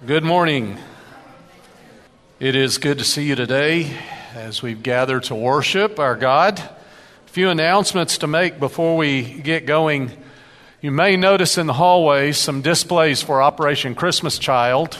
Good morning. It is good to see you today as we've gathered to worship our God. A few announcements to make before we get going. You may notice in the hallway some displays for Operation Christmas Child,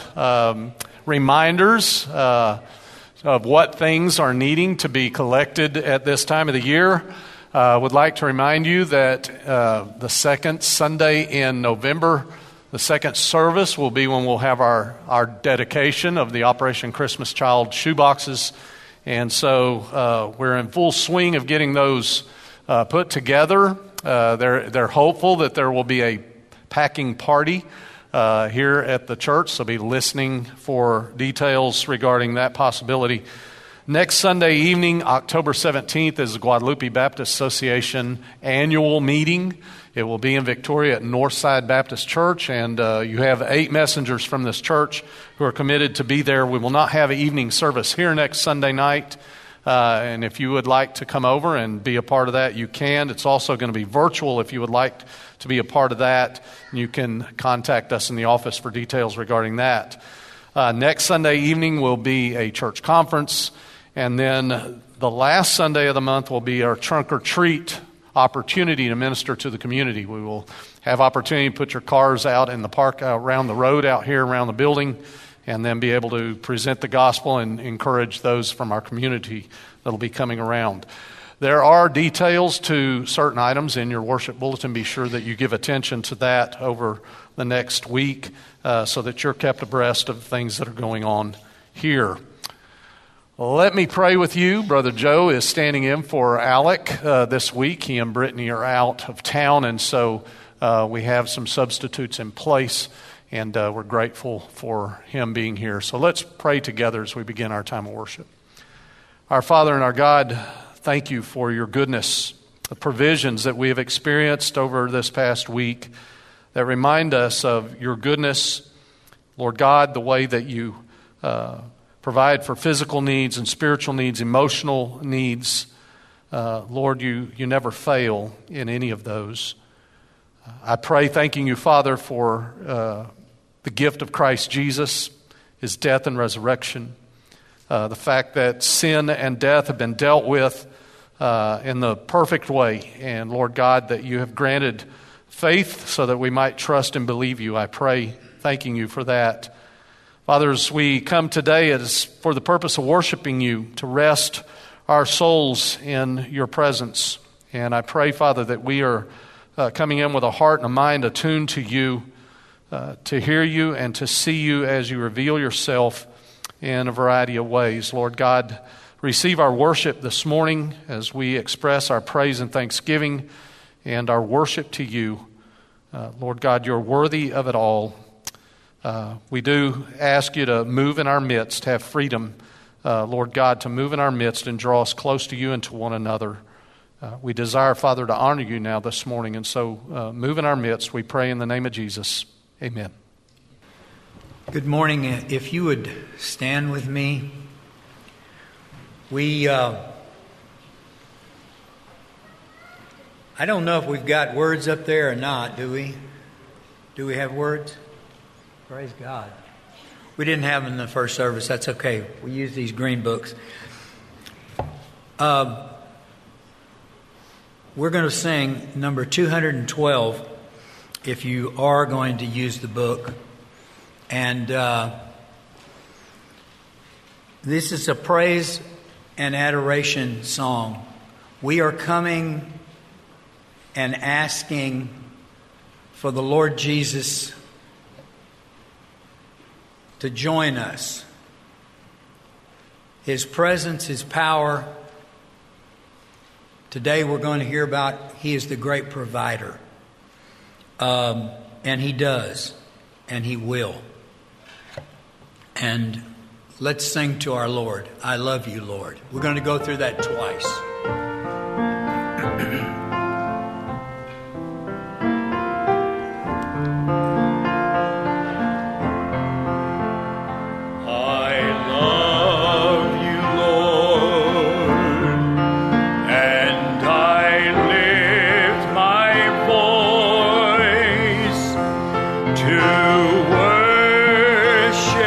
reminders of what things are needing to be collected at this time of the year. Would like to remind you that the second Sunday in November, the second service will be when we'll have our dedication of the Operation Christmas Child shoeboxes. And so we're in full swing of getting those put together. They're hopeful that there will be a packing party here at the church, so be listening for details regarding that possibility. Next Sunday evening, October 17th, is the Guadalupe Baptist Association annual meeting. It will be in Victoria at Northside Baptist Church, and you have 8 messengers from this church who are committed to be there. We will not have an evening service here next Sunday night, and if you would like to come over and be a part of that, you can. It's also going to be virtual if you would like to be a part of that. You can contact us in the office for details regarding that. Next Sunday evening will be a church conference, and then the last Sunday of the month will be our trunk or treat opportunity to minister to the community. We will have opportunity to put your cars out in the park, around the road out here around the building, and then be able to present the gospel and encourage those from our community that will be coming around. There are details to certain items in your worship bulletin. Be sure that you give attention to that over the next week so that you're kept abreast of things that are going on here. Let me pray with you. Brother Joe is standing in for Alec this week. He and Brittany are out of town, and so we have some substitutes in place, and we're grateful for him being here. So let's pray together as we begin our time of worship. Our Father and our God, thank you for your goodness, the provisions that we have experienced over this past week that remind us of your goodness. Lord God, the way that you provide for physical needs and spiritual needs, emotional needs. Lord, you never fail in any of those. I pray, thanking you, Father, for the gift of Christ Jesus, his death and resurrection, the fact that sin and death have been dealt with in the perfect way. And Lord God, that you have granted faith so that we might trust and believe you. I pray, thanking you for that. Father, as we come today, it is for the purpose of worshiping you, to rest our souls in your presence. And I pray, Father, that we are coming in with a heart and a mind attuned to you, to hear you and to see you as you reveal yourself in a variety of ways. Lord God, receive our worship this morning as we express our praise and thanksgiving and our worship to you. Lord God, you're worthy of it all. We do ask you to move in our midst, have freedom, Lord God, to move in our midst and draw us close to you and to one another. We desire, Father, to honor you now this morning, and so move in our midst, we pray in the name of Jesus. Amen. Good morning. If you would stand with me. I don't know if we've got words up there or not, do we? Do we have words? Praise God. We didn't have them in the first service. That's okay. We use these green books. We're going to sing number 212 if you are going to use the book. And this is a praise and adoration song. We are coming and asking for the Lord Jesus to join us. His presence, his power. Today we're going to hear about he is the great provider. And he does. And he will. And let's sing to our Lord. I love you, Lord. We're going to go through that twice. To worship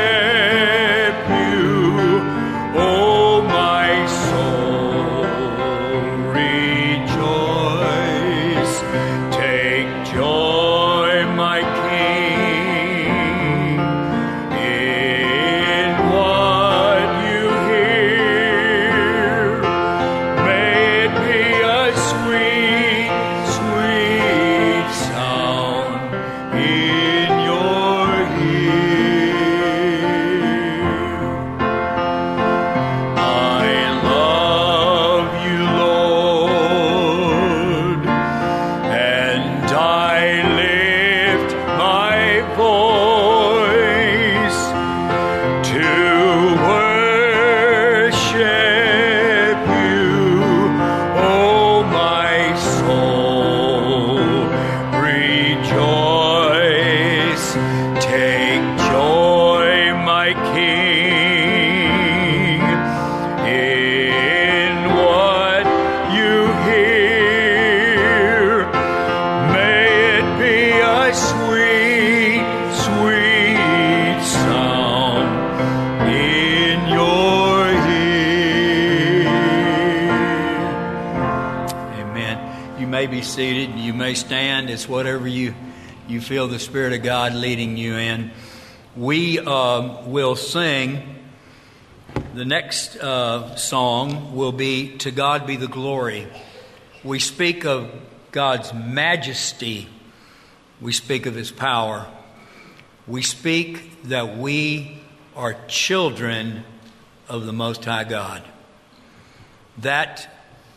may be seated. You may stand. It's whatever you feel the Spirit of God leading you in. We will sing. The next song will be "To God Be the Glory." We speak of God's majesty. We speak of His power. We speak that we are children of the Most High God. That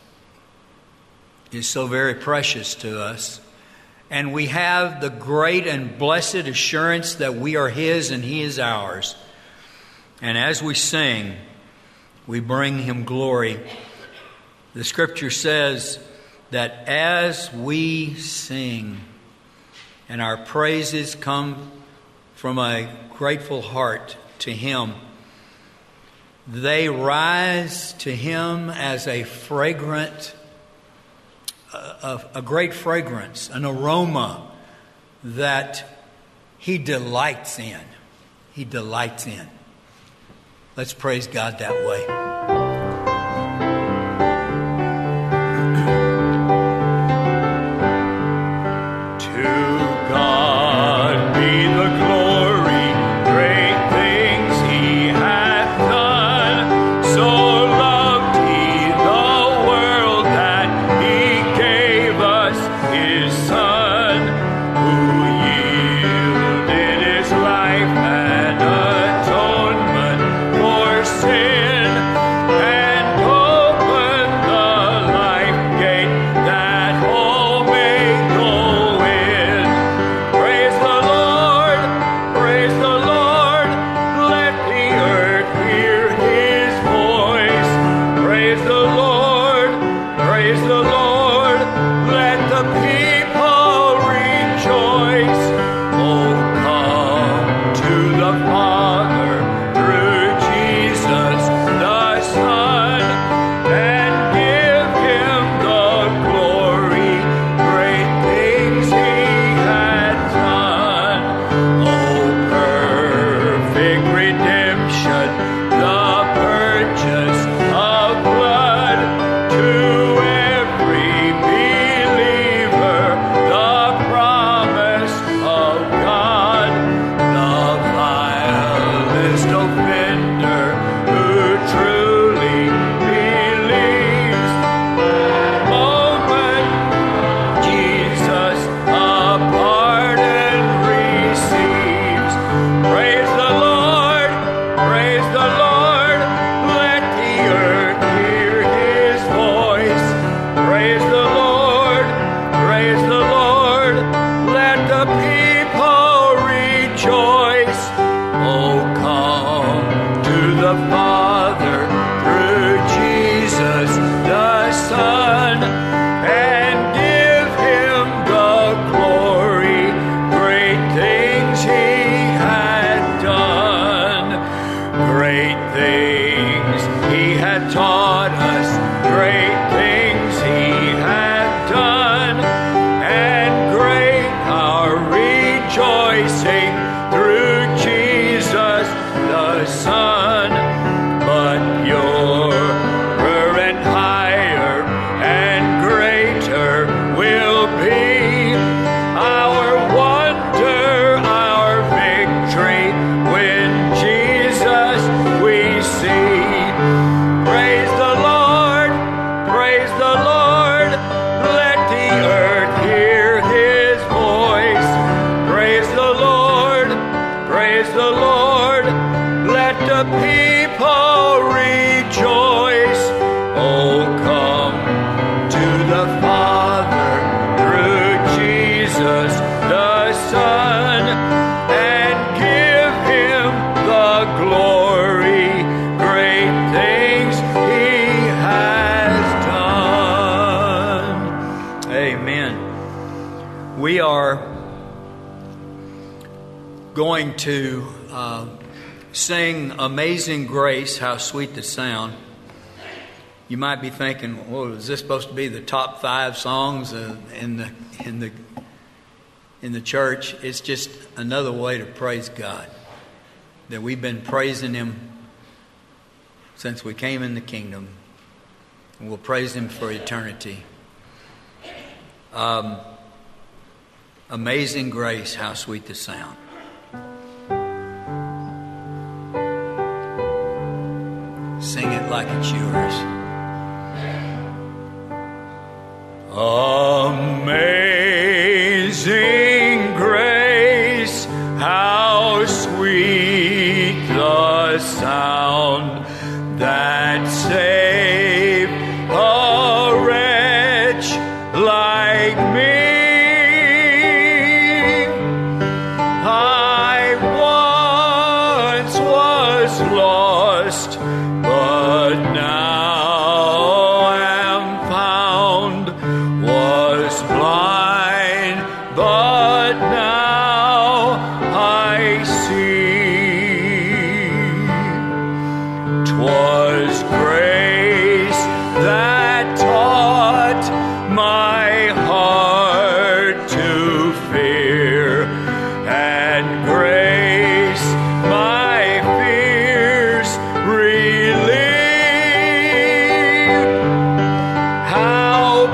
is so very precious to us. And we have the great and blessed assurance that we are His and He is ours. And as we sing, we bring Him glory. The Scripture says that as we sing and our praises come from a grateful heart to Him, they rise to Him as a fragrant, a great fragrance, an aroma that He delights in. He delights in. Let's praise God that way. Going to sing "Amazing Grace," how sweet the sound. You might be thinking, well, is this supposed to be the top 5 songs in the church? It's just another way to praise God. That we've been praising Him since we came in the kingdom. And we'll praise Him for eternity. Amazing Grace, how sweet the sound. Sing it like it's yours. Amazing grace, how sweet the sound that saved a wretch like me. I once was lost, but now am found, was blind, but now I see. 'Twas grace that taught my heart to fear, and grace my fears relieved. How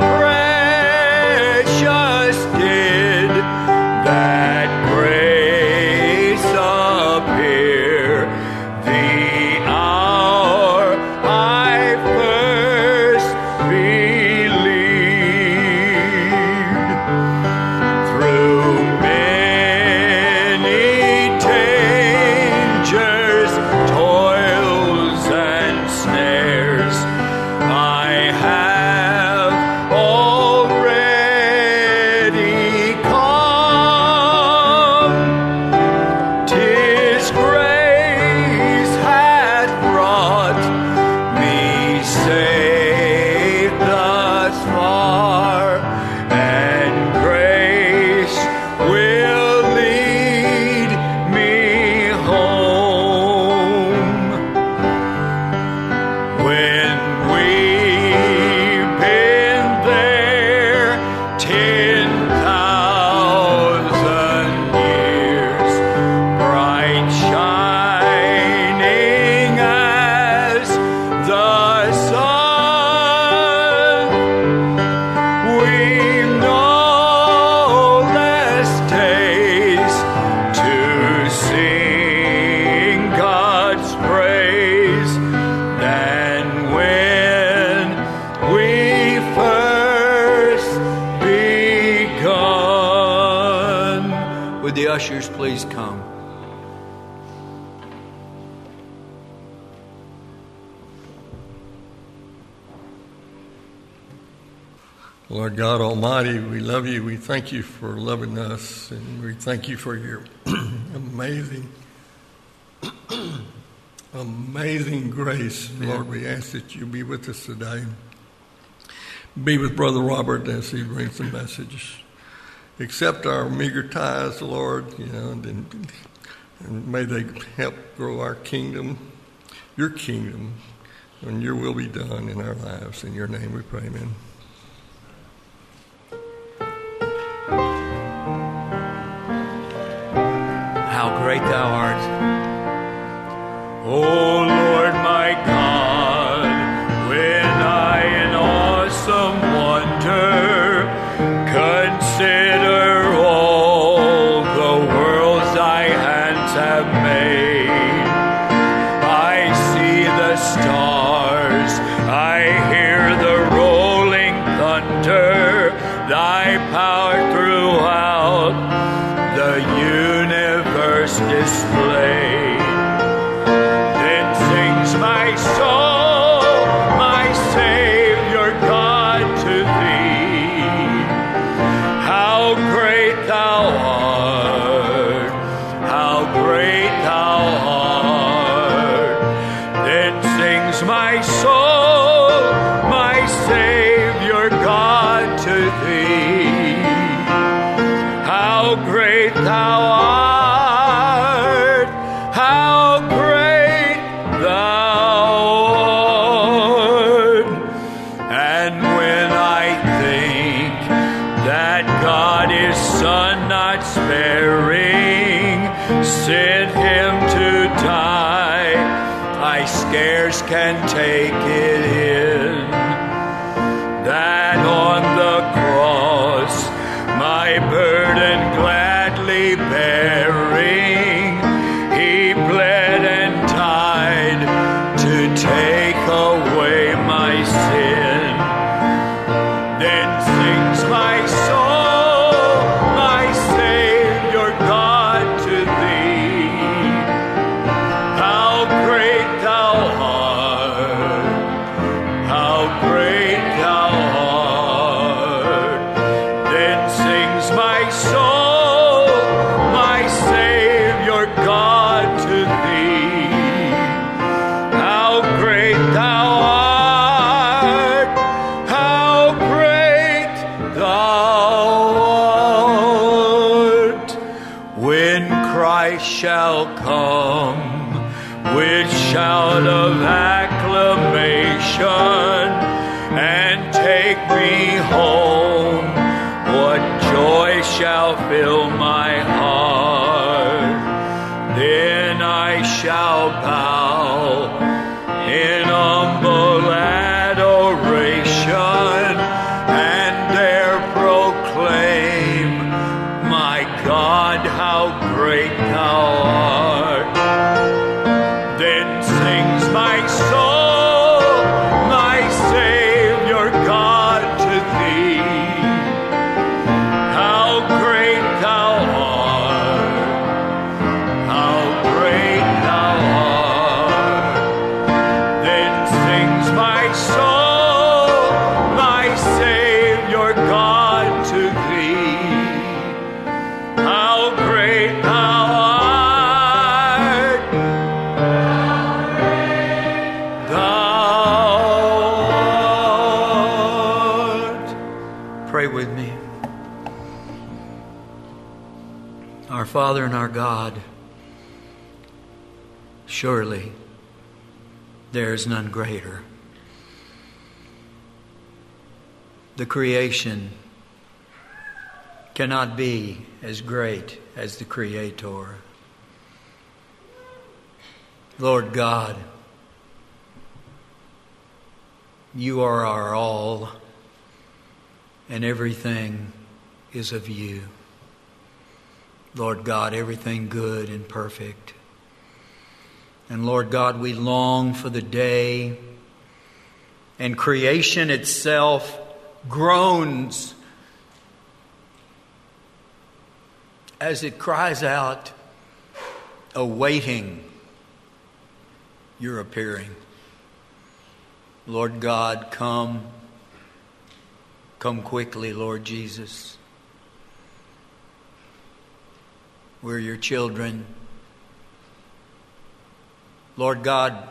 precious did that grace appear the hour I first believed. Through many dangers, toils, and snares, I have already come. 'Tis grace hath brought me safe thus far, and grace will lead me home. When we've been there 10,000 years, bright shining as the sun, we've no less days to sing God's praise than when we first begun. Would the ushers please come? Lord God Almighty, we love you. We thank you for loving us, and we thank you for your amazing grace. Lord, we ask that you be with us today. Be with Brother Robert as he brings the message. Accept our meager tithes, Lord, and may they help grow our kingdom, your kingdom, and your will be done in our lives. In your name we pray, amen. How great thou art. O Lord my God, when I in awesome wonder consider all the worlds thy hands have made, I see the stars, I hear the rolling thunder, thy power throughout the universe displayed. Then sings my soul, my Savior God, to thee. How great thou art, how great thou art. Then sings my soul, my Savior God, to thee. How great thou art, how great thou art. And when I think that God his Son not sparing sent him to die, I scarce can take it in that on the cross shall come with shout of acclamation and take me home. What joy shall fill my heart? Then I shall bow in humble adoration and there proclaim, my God, how great thou art. Then sings my soul, my Savior God, to thee. How great thou art, how great thou art. Then sings my soul, my Savior God, to thee. How great thou art. Pray with me. Our Father and our God, surely there is none greater. The creation cannot be as great as the Creator. Lord God, you are our all, and everything is of you. Lord God, everything good and perfect. And Lord God, we long for the day, and creation itself groans as it cries out, awaiting your appearing. Lord God, come quickly, Lord Jesus. We're your children. Lord God,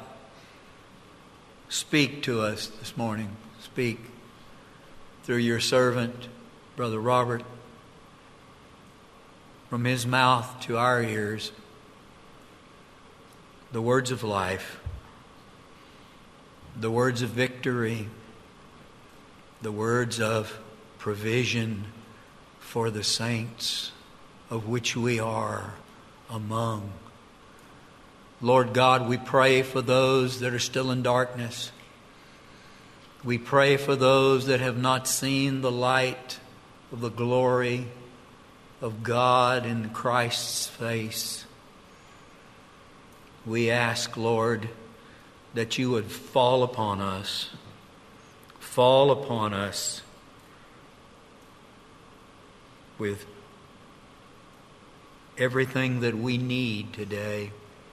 speak to us this morning. Speak through your servant, Brother Robert, from his mouth to our ears, the words of life, the words of victory, the words of provision for the saints, of which we are among. Lord God, we pray for those that are still in darkness. We pray for those that have not seen the light of the glory of God in Christ's face. We ask, Lord, that you would fall upon us with everything that we need today.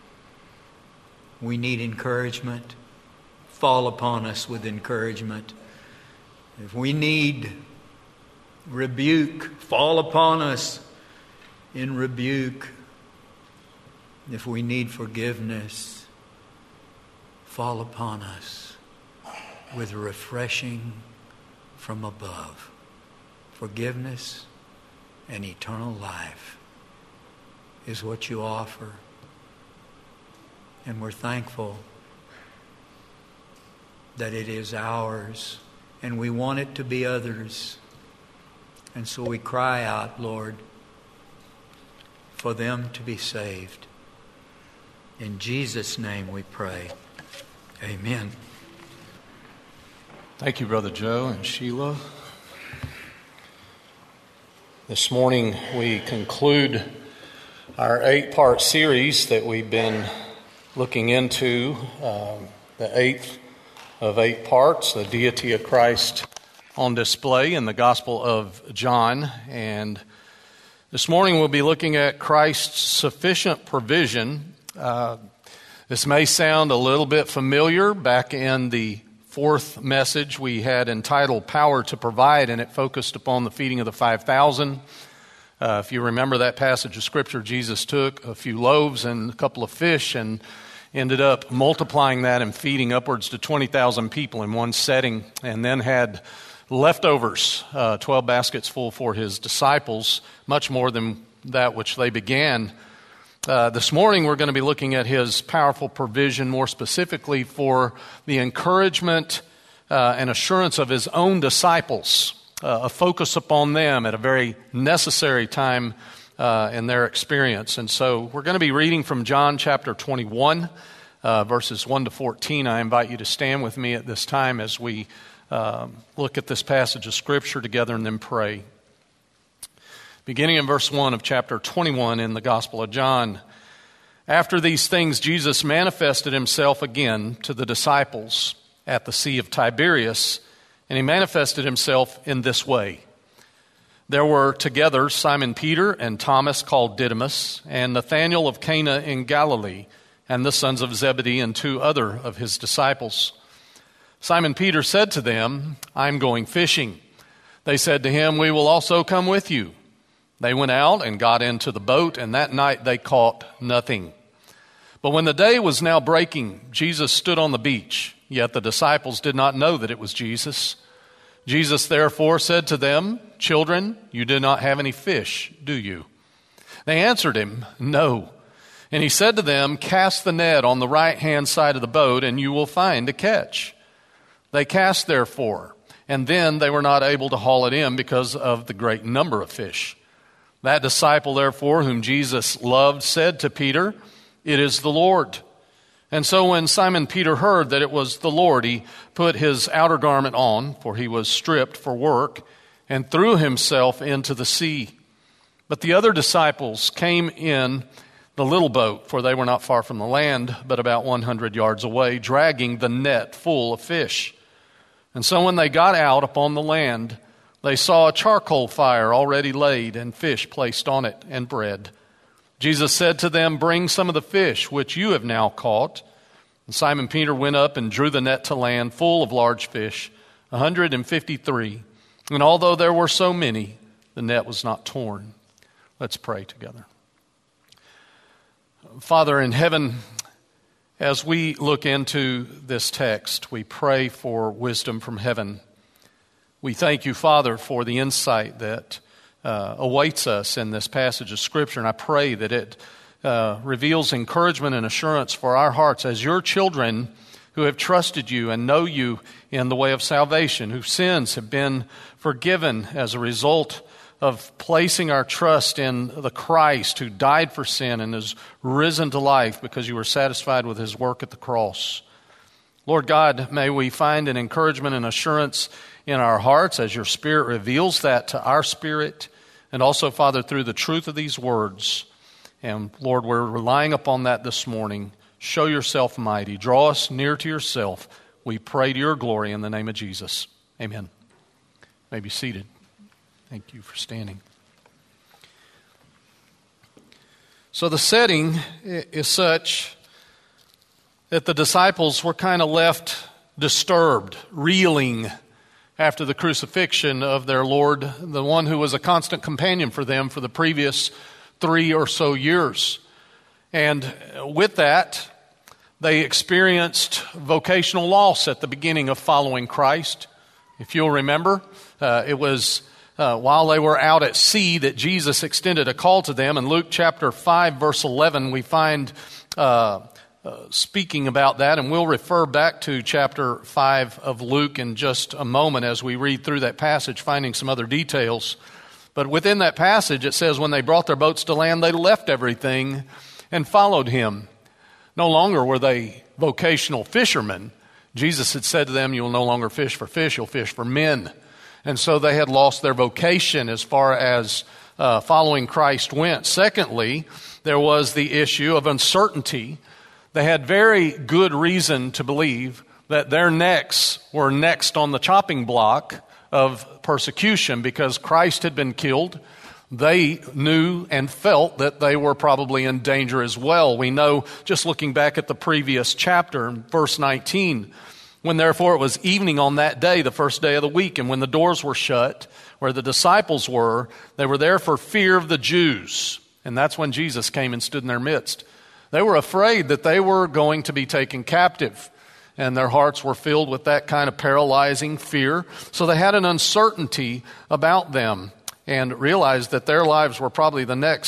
We need encouragement. Fall upon us with encouragement. If we need rebuke, fall upon us in rebuke. If we need forgiveness, fall upon us with refreshing from above. Forgiveness and eternal life is what you offer. And we're thankful that it is ours, and we want it to be others. And so we cry out, Lord, for them to be saved. In Jesus' name we pray. Amen. Thank you, Brother Joe and Sheila. This morning we conclude our 8-part series that we've been looking into, the 8th of 8 parts, the deity of Christ on display in the Gospel of John. And this morning we'll be looking at Christ's sufficient provision. This may sound a little bit familiar. Back in the 4th message we had entitled Power to Provide, and it focused upon the feeding of the 5,000. If you remember that passage of Scripture, Jesus took a few loaves and a couple of fish and ended up multiplying that and feeding upwards to 20,000 people in one setting, and then had leftovers, 12 baskets full for his disciples, much more than that which they began This morning we're going to be looking at His powerful provision, more specifically for the encouragement and assurance of His own disciples, a focus upon them at a very necessary time in their experience. And so we're going to be reading from John chapter 21, verses 1 to 14. I invite you to stand with me at this time as we look at this passage of Scripture together and then pray. Beginning in verse 1 of chapter 21 in the Gospel of John. After these things, Jesus manifested Himself again to the disciples at the Sea of Tiberias, and He manifested Himself in this way. There were together Simon Peter and Thomas called Didymus, and Nathanael of Cana in Galilee, and the sons of Zebedee and 2 other of His disciples. Simon Peter said to them, "I am going fishing." They said to him, "We will also come with you." They went out and got into the boat, and that night they caught nothing. But when the day was now breaking, Jesus stood on the beach, yet the disciples did not know that it was Jesus. Jesus therefore said to them, "Children, you do not have any fish, do you?" They answered Him, "No." And He said to them, "Cast the net on the right-hand side of the boat, and you will find a catch." They cast therefore, and then they were not able to haul it in because of the great number of fish. That disciple therefore, whom Jesus loved, said to Peter, "It is the Lord." And so when Simon Peter heard that it was the Lord, he put his outer garment on, for he was stripped for work, and threw himself into the sea. But the other disciples came in the little boat, for they were not far from the land, but about 100 yards away, dragging the net full of fish. And so when they got out upon the land, they saw a charcoal fire already laid, and fish placed on it, and bread. Jesus said to them, "Bring some of the fish which you have now caught." And Simon Peter went up and drew the net to land full of large fish, 153. And although there were so many, the net was not torn. Let's pray together. Father in heaven, as we look into this text, we pray for wisdom from heaven. We thank you, Father, for the insight that awaits us in this passage of Scripture, and I pray that it reveals encouragement and assurance for our hearts as your children who have trusted you and know you in the way of salvation, whose sins have been forgiven as a result of placing our trust in the Christ who died for sin and is risen to life because you were satisfied with His work at the cross. Lord God, may we find an encouragement and assurance in our hearts as your Spirit reveals that to our spirit, and also, Father, through the truth of these words. And Lord, we're relying upon that this morning. Show yourself mighty. Draw us near to yourself. We pray to your glory in the name of Jesus. Amen. You may be seated. Thank you for standing. So the setting is such that the disciples were kind of left disturbed, reeling after the crucifixion of their Lord, the one who was a constant companion for them for the previous 3 or so years. And with that, they experienced vocational loss at the beginning of following Christ. If you'll remember, it was while they were out at sea that Jesus extended a call to them. In Luke chapter 5, verse 11, we find speaking about that, and we'll refer back to chapter 5 of Luke in just a moment as we read through that passage, finding some other details. But within that passage, it says, when they brought their boats to land, they left everything and followed Him. No longer were they vocational fishermen. Jesus had said to them, "You will no longer fish for fish, you'll fish for men." And so they had lost their vocation as far as following Christ went. Secondly, there was the issue of uncertainty. They had very good reason to believe that their necks were next on the chopping block of persecution because Christ had been killed. They knew and felt that they were probably in danger as well. We know, just looking back at the previous chapter, verse 19, when therefore it was evening on that day, the first day of the week, and when the doors were shut, where the disciples were, they were there for fear of the Jews. And that's when Jesus came and stood in their midst. They were afraid that they were going to be taken captive, and their hearts were filled with that kind of paralyzing fear. So they had an uncertainty about them and realized that their lives were probably the next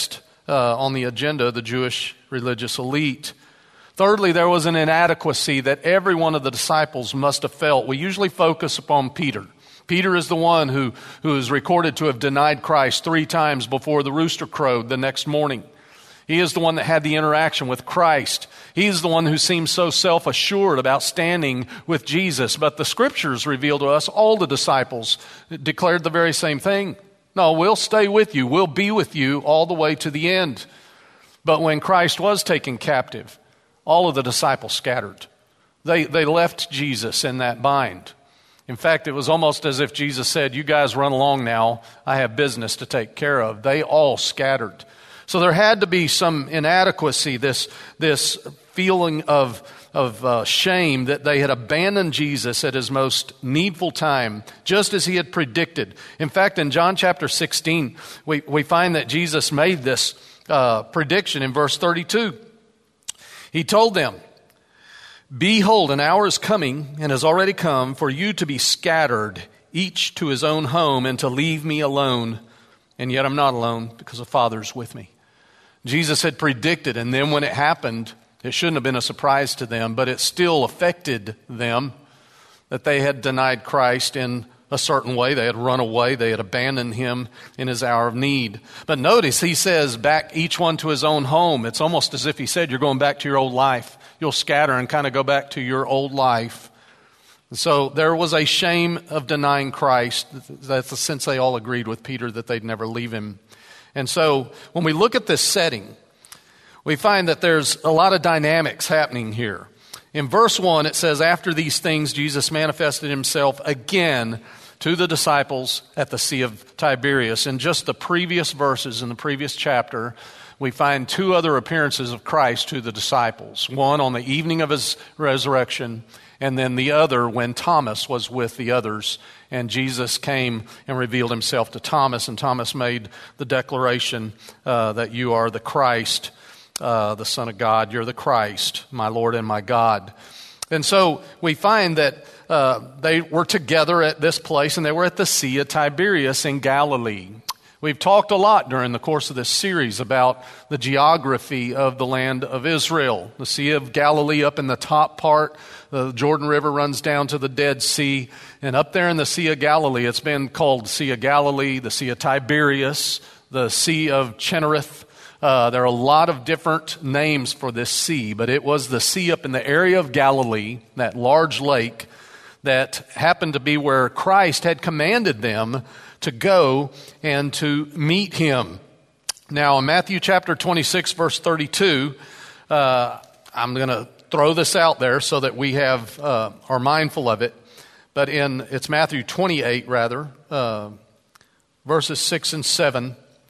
on the agenda of the Jewish religious elite. Thirdly, there was an inadequacy that every one of the disciples must have felt. We usually focus upon Peter. Peter is the one who is recorded to have denied Christ 3 times before the rooster crowed the next morning. He is the one that had the interaction with Christ. He is the one who seems so self-assured about standing with Jesus. But the Scriptures reveal to us all the disciples declared the very same thing. No, we'll stay with you. We'll be with you all the way to the end. But when Christ was taken captive, all of the disciples scattered. They left Jesus in that bind. In fact, it was almost as if Jesus said, you guys run along now. I have business to take care of. They all scattered. So there had to be some inadequacy, this feeling of shame that they had abandoned Jesus at his most needful time, just as he had predicted. In fact, in John chapter 16, we find that Jesus made this prediction in verse 32. He told them, behold, an hour is coming and has already come for you to be scattered, each to his own home, and to leave me alone. And yet I'm not alone because the Father's with me. Jesus had predicted, and then when it happened, it shouldn't have been a surprise to them, but it still affected them that they had denied Christ in a certain way. They had run away. They had abandoned him in his hour of need. But notice he says, back each one to his own home. It's almost as if he said, you're going back to your old life. You'll scatter and kind of go back to your old life. And so there was a shame of denying Christ. That's since they all agreed with Peter that they'd never leave him. And so when we look at this setting, we find that there's a lot of dynamics happening here. In verse 1, it says, after these things, Jesus manifested himself again to the disciples at the Sea of Tiberias. In just the previous verses in the previous chapter, we find 2 other appearances of Christ to the disciples. One on the evening of his resurrection, and then the other when Thomas was with the others. And Jesus came and revealed himself to Thomas, and Thomas made the declaration that you are the Christ, the Son of God. You're the Christ, my Lord and my God. And so we find that they were together at this place, and they were at the Sea of Tiberias in Galilee. We've talked a lot during the course of this series about the geography of the land of Israel. The Sea of Galilee up in the top part, the Jordan River runs down to the Dead Sea, and up there in the Sea of Galilee, it's been called the Sea of Galilee, the Sea of Tiberias, the Sea of Chinnereth. There are a lot of different names for this sea, but it was the sea up in the area of Galilee, that large lake, that happened to be where Christ had commanded them to go and to meet him. Now, in Matthew chapter 26, verse 32, I'm going to throw this out there so that we are mindful of it. But it's Matthew 28, rather, verses 6 and 7.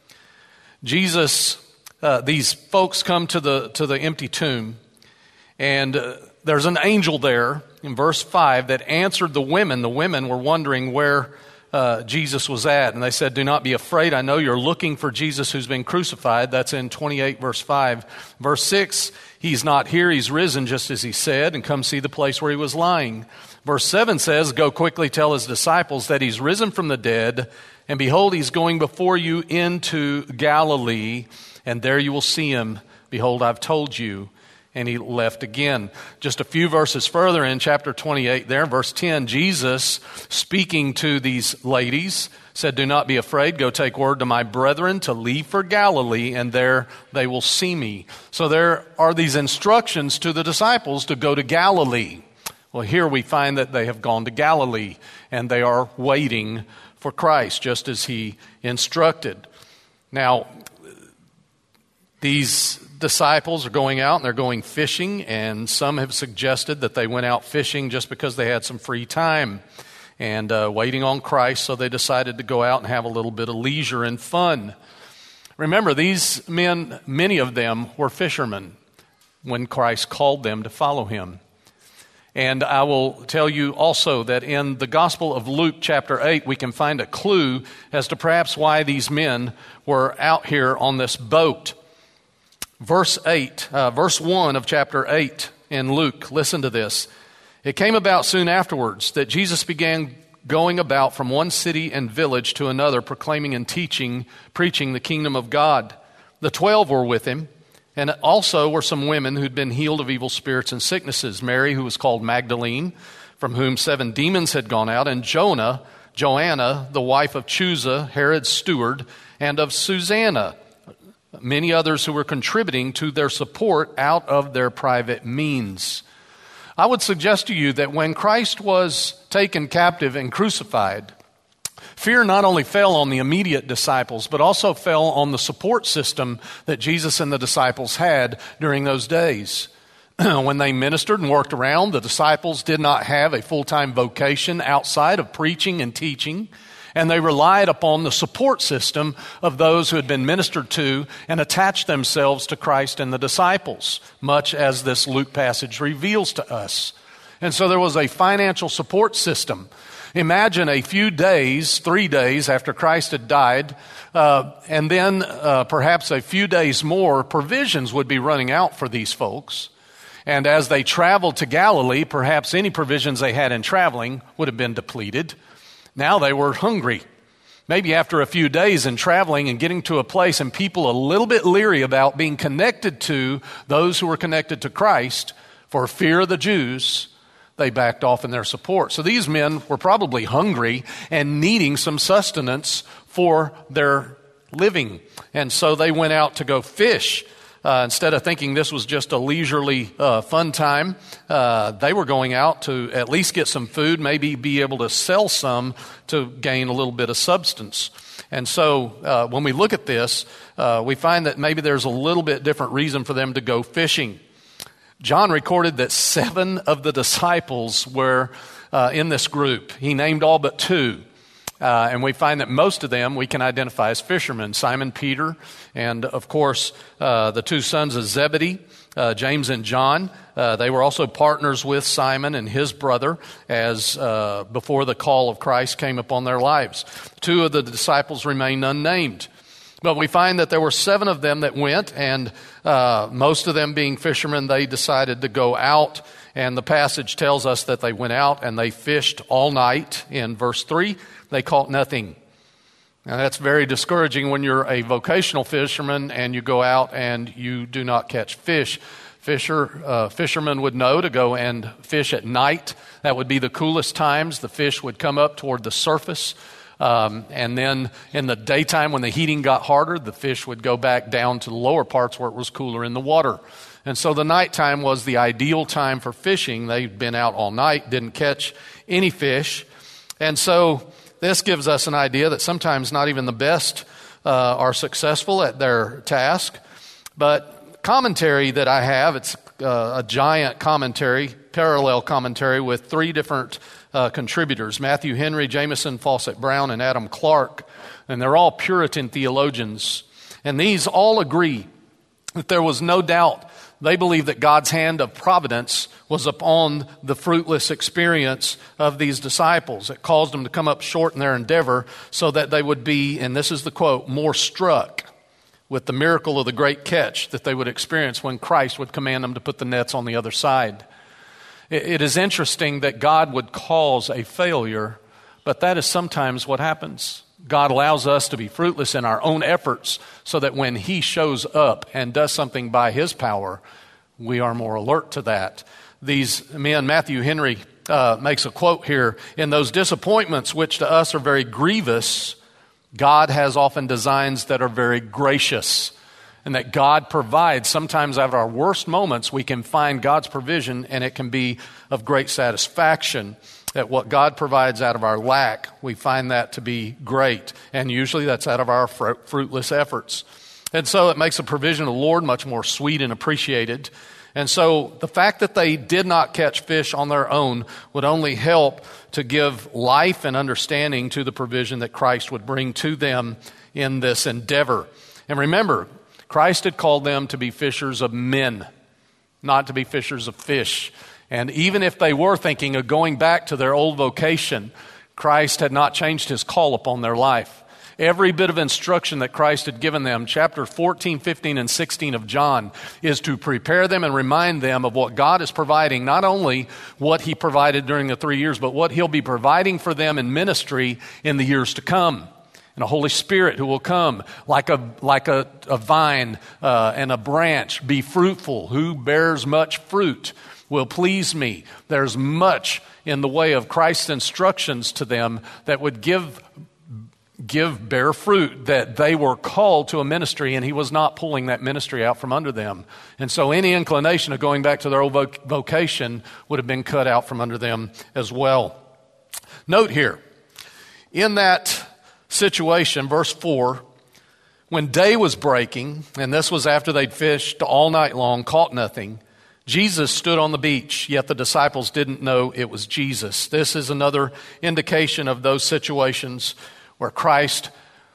Jesus, these folks come to the empty tomb, and there's an angel there in verse 5 that answered the women. The women were wondering where Jesus was at. And they said, do not be afraid. I know you're looking for Jesus who's been crucified. That's in 28 verse 5. Verse 6, he's not here. He's risen just as he said, and come see the place where he was lying. Verse 7 says, go quickly tell his disciples that he's risen from the dead, and behold, he's going before you into Galilee, and there you will see him. Behold, I've told you. And he left again. Just a few verses further in chapter 28 there, verse 10, Jesus, speaking to these ladies, said, do not be afraid. Go take word to my brethren to leave for Galilee, and there they will see me. So there are these instructions to the disciples to go to Galilee. Well, here we find that they have gone to Galilee, and they are waiting for Christ, just as he instructed. Now, these disciples are going out and they're going fishing, and some have suggested that they went out fishing just because they had some free time and waiting on Christ, so they decided to go out and have a little bit of leisure and fun. Remember, these men, many of them were fishermen when Christ called them to follow him. And I will tell you also that in the Gospel of Luke chapter 8, we can find a clue as to perhaps why these men were out here on this boat. Verse 1 of chapter 8 in Luke, listen to this. It came about soon afterwards that Jesus began going about from one city and village to another, proclaiming and preaching the kingdom of God. The 12 were with him, and also were some women who'd been healed of evil spirits and sicknesses. Mary, who was called Magdalene, from whom 7 demons had gone out, and Joanna, the wife of Chuza, Herod's steward, and of Susanna. Many others who were contributing to their support out of their private means. I would suggest to you that when Christ was taken captive and crucified, fear not only fell on the immediate disciples, but also fell on the support system that Jesus and the disciples had during those days. When they ministered and worked around, the disciples did not have a full-time vocation outside of preaching and teaching, and they relied upon the support system of those who had been ministered to and attached themselves to Christ and the disciples, much as this Luke passage reveals to us. And so there was a financial support system. Imagine a few days, 3 days after Christ had died, and then perhaps a few days more, provisions would be running out for these folks. And as they traveled to Galilee, perhaps any provisions they had in traveling would have been depleted. Now they were hungry. Maybe after a few days in traveling and getting to a place and people a little bit leery about being connected to those who were connected to Christ for fear of the Jews, they backed off in their support. So these men were probably hungry and needing some sustenance for their living. And so they went out to go fish. Instead of thinking this was just a leisurely fun time, they were going out to at least get some food, maybe be able to sell some to gain a little bit of substance. And so when we look at this, we find that maybe there's a little bit different reason for them to go fishing. John recorded that 7 of the disciples were in this group. He named all but 2. And we find that most of them we can identify as fishermen. Simon Peter and, of course, the 2 sons of Zebedee, James and John. They were also partners with Simon and his brother as before the call of Christ came upon their lives. 2 of the disciples remain unnamed. But we find that there were 7 of them that went, and most of them being fishermen, they decided to go out. And the passage tells us that they went out and they fished all night. In verse 3, they caught nothing. Now that's very discouraging when you're a vocational fisherman and you go out and you do not catch fish. Fishermen would know to go and fish at night. That would be the coolest times. The fish would come up toward the surface. And then in the daytime when the heating got harder, the fish would go back down to the lower parts where it was cooler in the water. And so the nighttime was the ideal time for fishing. They'd been out all night, didn't catch any fish. And so this gives us an idea that sometimes not even the best are successful at their task. But commentary that I have, it's a giant commentary, parallel commentary with 3 different contributors, Matthew Henry, Jameson, Fawcett Brown, and Adam Clark. And they're all Puritan theologians. And these all agree that there was no doubt. They believe that God's hand of providence was upon the fruitless experience of these disciples. It caused them to come up short in their endeavor so that they would be, and this is the quote, more struck with the miracle of the great catch that they would experience when Christ would command them to put the nets on the other side. It is interesting that God would cause a failure, but that is sometimes what happens. God allows us to be fruitless in our own efforts so that when He shows up and does something by His power, we are more alert to that. These men, Matthew Henry makes a quote here, "In those disappointments which to us are very grievous, God has often designs that are very gracious." And that God provides, sometimes out of our worst moments, we can find God's provision and it can be of great satisfaction. That what God provides out of our lack, we find that to be great. And usually that's out of our fruitless efforts. And so it makes the provision of the Lord much more sweet and appreciated. And so the fact that they did not catch fish on their own would only help to give life and understanding to the provision that Christ would bring to them in this endeavor. And remember, Christ had called them to be fishers of men, not to be fishers of fish. And even if they were thinking of going back to their old vocation, Christ had not changed His call upon their life. Every bit of instruction that Christ had given them, chapter 14, 15, and 16 of John, is to prepare them and remind them of what God is providing, not only what He provided during the 3 years, but what He'll be providing for them in ministry in the years to come. and a Holy Spirit who will come like a vine and a branch, be fruitful. Who bears much fruit will please me. There's much in the way of Christ's instructions to them that would bear fruit, that they were called to a ministry, and he was not pulling that ministry out from under them. And so any inclination of going back to their old vocation would have been cut out from under them as well. Note here, in that situation, verse 4, when day was breaking, and this was after they'd fished all night long, caught nothing, Jesus stood on the beach, yet the disciples didn't know it was Jesus. This is another indication of those situations where Christ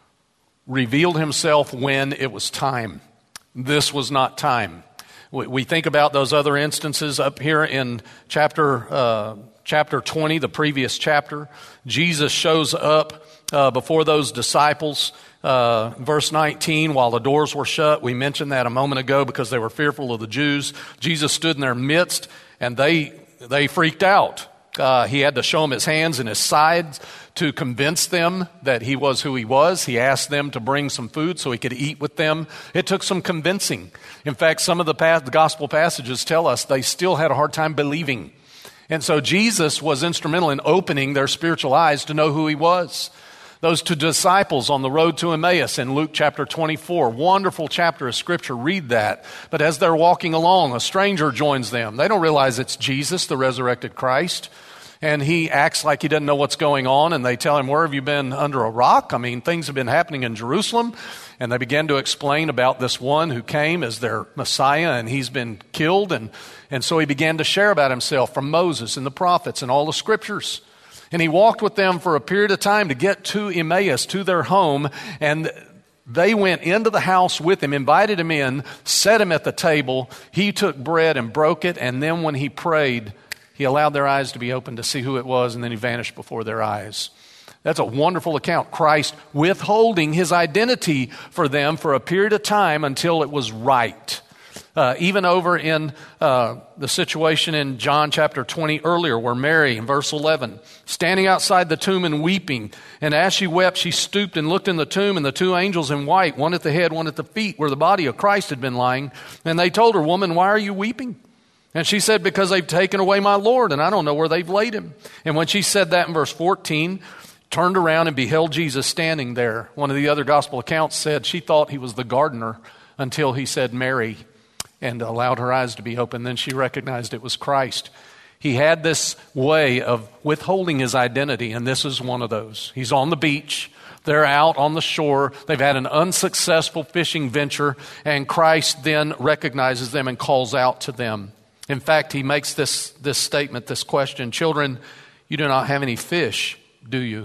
revealed himself when it was time. This was not time. We think about those other instances up here in chapter 20, the previous chapter. Jesus shows up before those disciples. Verse 19, while the doors were shut, we mentioned that a moment ago because they were fearful of the Jews. Jesus stood in their midst, and they freaked out. He had to show them his hands and his sides to convince them that he was who he was. He asked them to bring some food so he could eat with them. It took some convincing. In fact, some of the gospel passages tell us they still had a hard time believing. And so Jesus was instrumental in opening their spiritual eyes to know who he was. Those two disciples on the road to Emmaus in Luke chapter 24, wonderful chapter of Scripture, read that. But as they're walking along, a stranger joins them. They don't realize it's Jesus, the resurrected Christ. And he acts like he doesn't know what's going on, and they tell him, where have you been, under a rock? I mean, things have been happening in Jerusalem. And they begin to explain about this one who came as their Messiah, and he's been killed. And so he began to share about himself from Moses and the prophets and all the Scriptures. And he walked with them for a period of time to get to Emmaus, to their home, and they went into the house with him, invited him in, set him at the table. He took bread and broke it, and then when he prayed, he allowed their eyes to be opened to see who it was, and then he vanished before their eyes. That's a wonderful account. Christ withholding his identity for them for a period of time until it was right. Even over in the situation in John chapter 20 earlier, where Mary, in verse 11, standing outside the tomb and weeping, and as she wept, she stooped and looked in the tomb, and the two angels in white, one at the head, one at the feet, where the body of Christ had been lying. And they told her, woman, why are you weeping? And she said, because they've taken away my Lord, and I don't know where they've laid him. And when she said that in verse 14, turned around and beheld Jesus standing there. One of the other gospel accounts said she thought he was the gardener until he said Mary, and allowed her eyes to be open. Then she recognized it was Christ. He had this way of withholding his identity, and this is one of those. He's on the beach. They're out on the shore. They've had an unsuccessful fishing venture, and Christ then recognizes them and calls out to them. In fact, he makes this statement, this question, children, you do not have any fish, do you?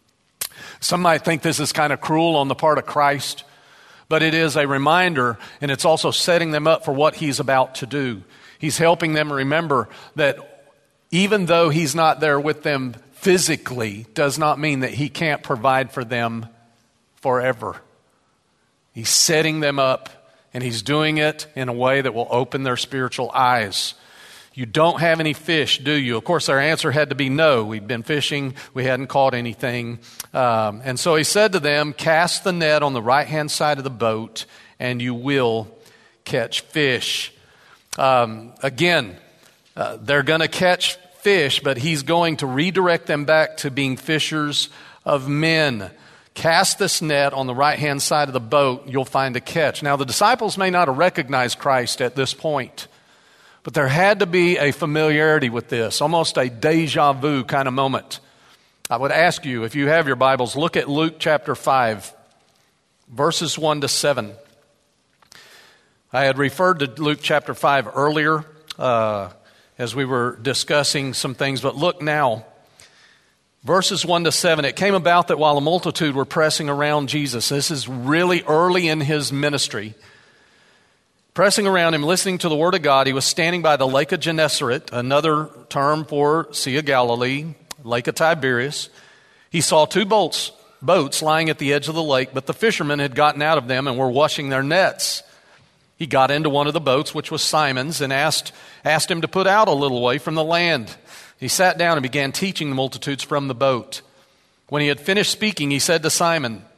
Some might think this is kind of cruel on the part of Christ, but it is a reminder, and it's also setting them up for what he's about to do. He's helping them remember that even though he's not there with them physically, does not mean that he can't provide for them forever. He's setting them up, and he's doing it in a way that will open their spiritual eyes. You don't have any fish, do you? Of course, their answer had to be no. We'd been fishing. We hadn't caught anything. And so he said to them, cast the net on the right-hand side of the boat, and you will catch fish. Again, they're going to catch fish, but he's going to redirect them back to being fishers of men. Cast this net on the right-hand side of the boat, you'll find a catch. Now, the disciples may not have recognized Christ at this point, but there had to be a familiarity with this, almost a deja vu kind of moment. I would ask you, if you have your Bibles, look at Luke chapter 5, verses 1 to 7. I had referred to Luke chapter 5 earlier as we were discussing some things, but look now. Verses 1 to 7, it came about that while a multitude were pressing around Jesus, this is really early in his ministry, pressing around him, listening to the word of God, he was standing by the lake of Gennesaret, another term for Sea of Galilee, Lake of Tiberias. He saw two boats lying at the edge of the lake, but the fishermen had gotten out of them and were washing their nets. He got into one of the boats, which was Simon's, and asked him to put out a little way from the land. He sat down and began teaching the multitudes from the boat. When he had finished speaking, he said to Simon,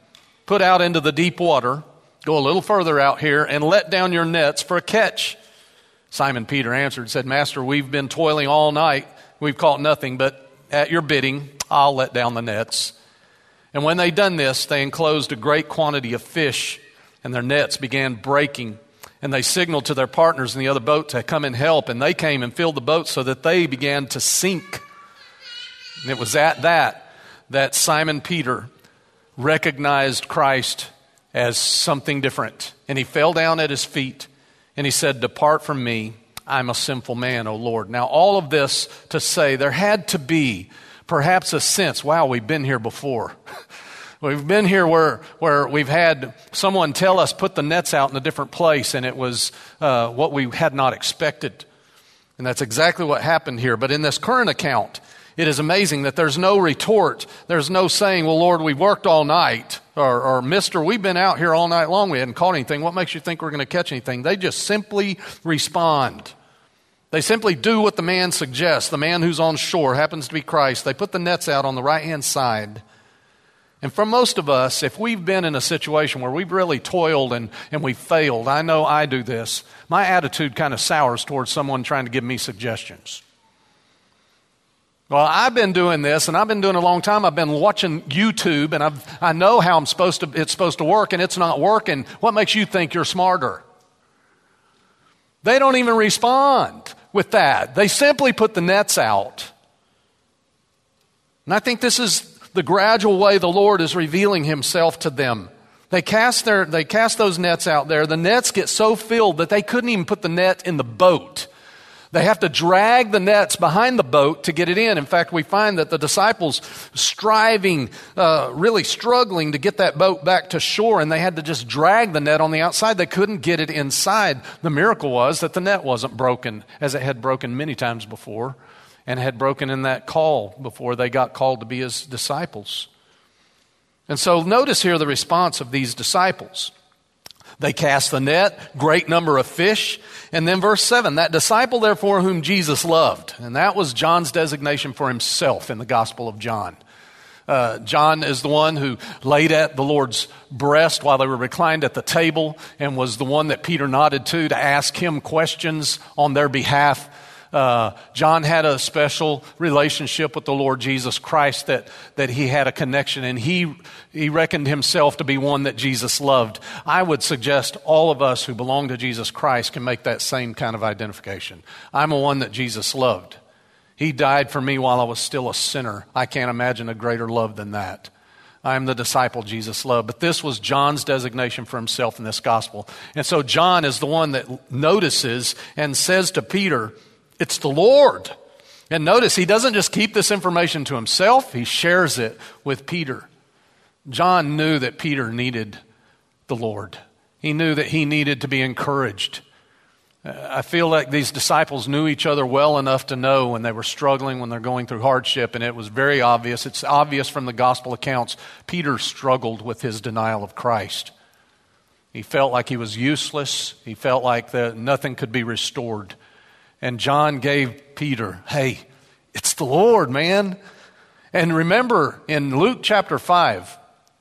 put out into the deep water, go a little further out here, and let down your nets for a catch." Simon Peter answered and said, "Master, we've been toiling all night. We've caught nothing, but at your bidding, I'll let down the nets." And when they'd done this, they enclosed a great quantity of fish, and their nets began breaking. And they signaled to their partners in the other boat to come and help, and they came and filled the boat so that they began to sink. And it was at that Simon Peter recognized Christ as something different. And he fell down at his feet, and he said, "Depart from me, I'm a sinful man, O Lord." Now, all of this to say there had to be perhaps a sense, wow, we've been here before. We've been here where we've had someone tell us, put the nets out in a different place, and it was what we had not expected. And that's exactly what happened here. But in this current account, it is amazing that there's no retort. There's no saying, "Well, Lord, we've worked all night," or "Mister, we've been out here all night long. We hadn't caught anything. What makes you think we're going to catch anything?" They just simply respond. They simply do what the man suggests. The man who's on shore happens to be Christ. They put the nets out on the right-hand side. And for most of us, if we've been in a situation where we've really toiled and we failed, I know I do this, my attitude kind of sours towards someone trying to give me suggestions. Well, I've been doing this, and I've been doing it a long time. I've been watching YouTube, and I know how it's supposed to work, and it's not working. What makes you think you're smarter? They don't even respond with that. They simply put the nets out. And I think this is the gradual way the Lord is revealing himself to them. They cast those nets out there. The nets get so filled that they couldn't even put the net in the boat. They have to drag the nets behind the boat to get it in. In fact, we find that the disciples really struggling to get that boat back to shore, and they had to just drag the net on the outside. They couldn't get it inside. The miracle was that the net wasn't broken, as it had broken many times before, and had broken in that call before they got called to be his disciples. And so notice here the response of these disciples. They cast the net, great number of fish. And then verse 7, that disciple therefore whom Jesus loved. And that was John's designation for himself in the Gospel of John. John is the one who laid at the Lord's breast while they were reclined at the table, and was the one that Peter nodded to ask him questions on their behalf. John had a special relationship with the Lord Jesus Christ, that he had a connection, and he reckoned himself to be one that Jesus loved. I would suggest all of us who belong to Jesus Christ can make that same kind of identification. I'm a one that Jesus loved. He died for me while I was still a sinner. I can't imagine a greater love than that. I'm the disciple Jesus loved. But this was John's designation for himself in this gospel. And so John is the one that notices and says to Peter, "It's the Lord." And notice, he doesn't just keep this information to himself, he shares it with Peter. John knew that Peter needed the Lord. He knew that he needed to be encouraged. I feel like these disciples knew each other well enough to know when they were struggling, when they're going through hardship, and it was very obvious. It's obvious from the gospel accounts. Peter struggled with his denial of Christ. He felt like he was useless. He felt like nothing could be restored. And John gave Peter, "Hey, it's the Lord, man." And remember in Luke chapter 5,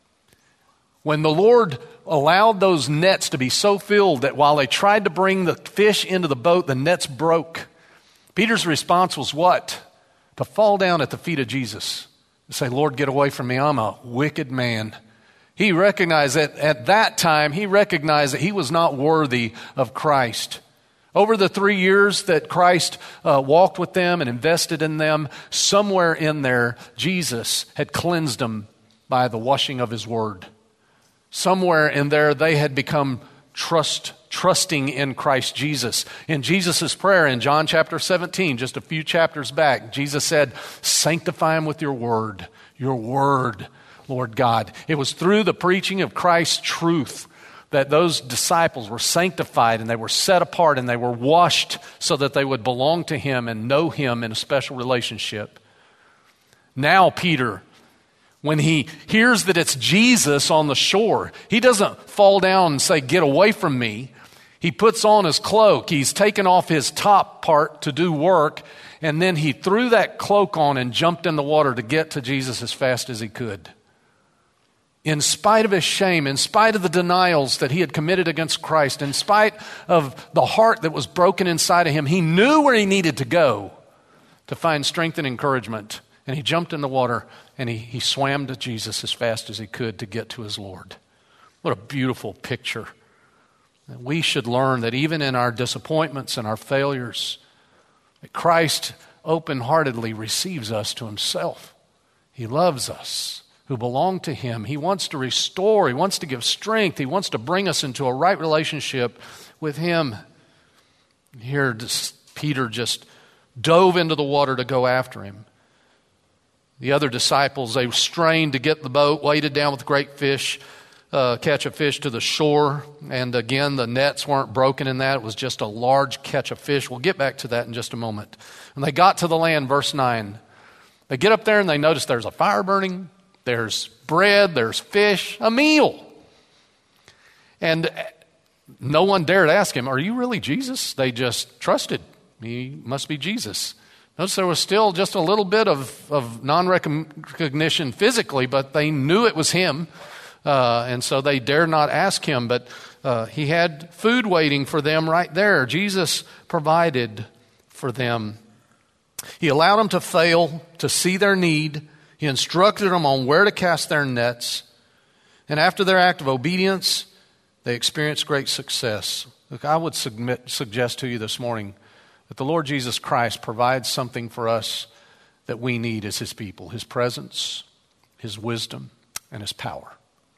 when the Lord allowed those nets to be so filled that while they tried to bring the fish into the boat, the nets broke. Peter's response was what? To fall down at the feet of Jesus and say, "Lord, get away from me. I'm a wicked man." He recognized that at that time, he recognized that he was not worthy of Christ. Over the 3 years that Christ walked with them and invested in them, somewhere in there, Jesus had cleansed them by the washing of his word. Somewhere in there, they had become trusting in Christ Jesus. In Jesus' prayer in John chapter 17, just a few chapters back, Jesus said, "Sanctify them with your word, Lord God." It was through the preaching of Christ's truth that those disciples were sanctified, and they were set apart, and they were washed so that they would belong to him and know him in a special relationship. Now Peter, when he hears that it's Jesus on the shore, he doesn't fall down and say, "Get away from me." He puts on his cloak. He's taken off his top part to do work, and then he threw that cloak on and jumped in the water to get to Jesus as fast as he could. In spite of his shame, in spite of the denials that he had committed against Christ, in spite of the heart that was broken inside of him, he knew where he needed to go to find strength and encouragement. And he jumped in the water and he swam to Jesus as fast as he could to get to his Lord. What a beautiful picture. We should learn that even in our disappointments and our failures, that Christ open-heartedly receives us to himself. He loves us who belong to him. He wants to restore. He wants to give strength. He wants to bring us into a right relationship with him. Here, Peter just dove into the water to go after him. The other disciples, they strained to get the boat, weighted down with great fish, catch a fish to the shore. And again, the nets weren't broken in that. It was just a large catch of fish. We'll get back to that in just a moment. When they got to the land, verse 9, they get up there and they notice there's a fire burning. There's bread, there's fish, a meal. And no one dared ask him, are you really Jesus? They just trusted. He must be Jesus. Notice there was still just a little bit of non-recognition physically, but they knew it was him. And so they dared not ask him. But he had food waiting for them right there. Jesus provided for them. He allowed them to fail, to see their need. He instructed them on where to cast their nets. And after their act of obedience, they experienced great success. Look, I would suggest to you this morning that the Lord Jesus Christ provides something for us that we need as his people. His presence, his wisdom, and his power.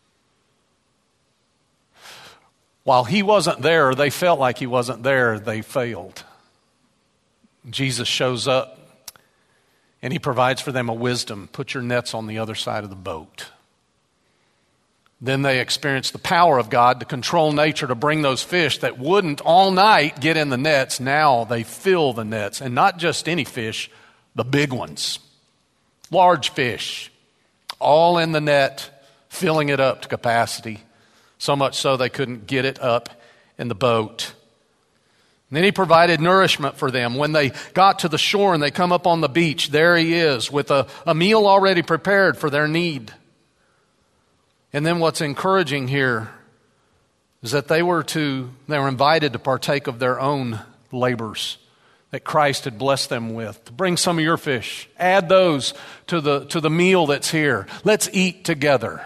While he wasn't there, they felt like he wasn't there, they failed. Jesus shows up. And he provides for them a wisdom. Put your nets on the other side of the boat. Then they experience the power of God to control nature, to bring those fish that wouldn't all night get in the nets. Now they fill the nets. And not just any fish, the big ones. Large fish. All in the net, filling it up to capacity. So much so they couldn't get it up in the boat. And then he provided nourishment for them. When they got to the shore and they come up on the beach, there he is with a meal already prepared for their need. And then what's encouraging here is that they were invited to partake of their own labors that Christ had blessed them with. To bring some of your fish. Add those to the meal that's here. Let's eat together.